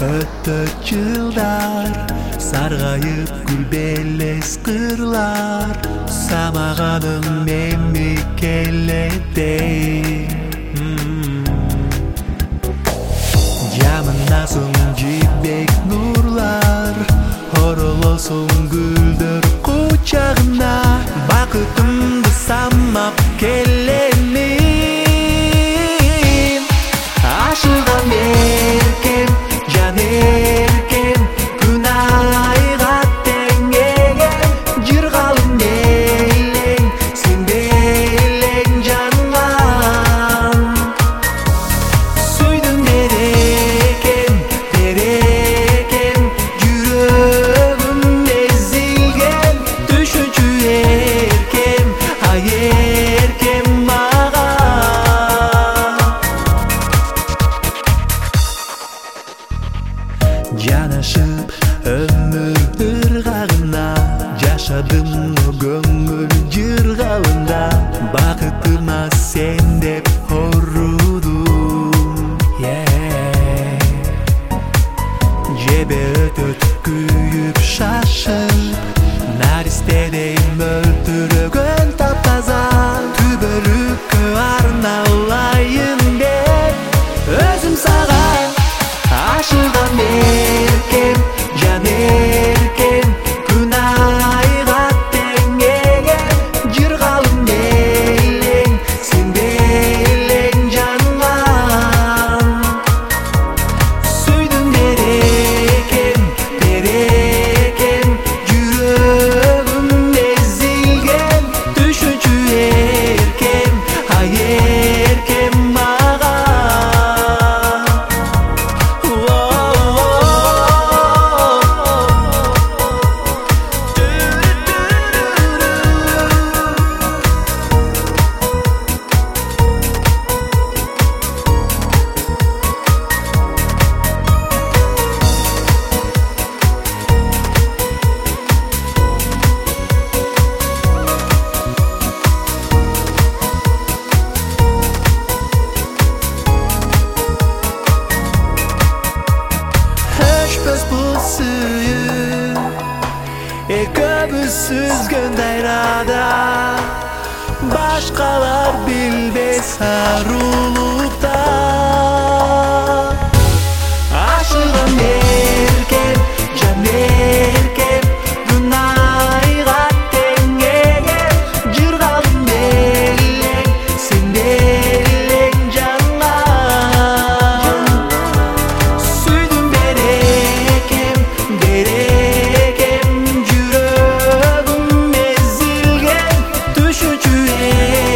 Өтөт жылдар, саргайып гүлбелес кырлар, самаганым меми келетей. Жамынасың жибек нурлар, оролосуң гүлдөр кучагына, бакытымды самап келемин. Ашылган эркем, жан эркем, күн айга теңеген, жыргалым элең, сен белең жанган. Сүйдүм берекем, жүрөгүм эзилген, түшүнчү эркем, ай эркем мага. Жанашып өмүр ыргагына, жашадым көңүл жыргалында, бакытыма сен деп орудум. Жебе өтөт күйүп шашып, наристедей мөлтүрөгөн таптаза, түбөлүккө арналайын деп өзүм сага. Ашылган эркем, жан эркем, күн айга теңеген, жыргалым элең, сен белең жанган. Сүйдүм берекем, жүрөгүм эзилген, түшүнчү эркем, ай эркем мага. Өшпөс бул сүйүү, экөөбүз сүзгөн дайрада, башкалар билбес арулукта. Ашылган эркем, жан эркем, күн айга теңеген, жыргалым элең, сен белең жанган. Сүйдүм берекем, жүрөгүм эзилген, түшүнчү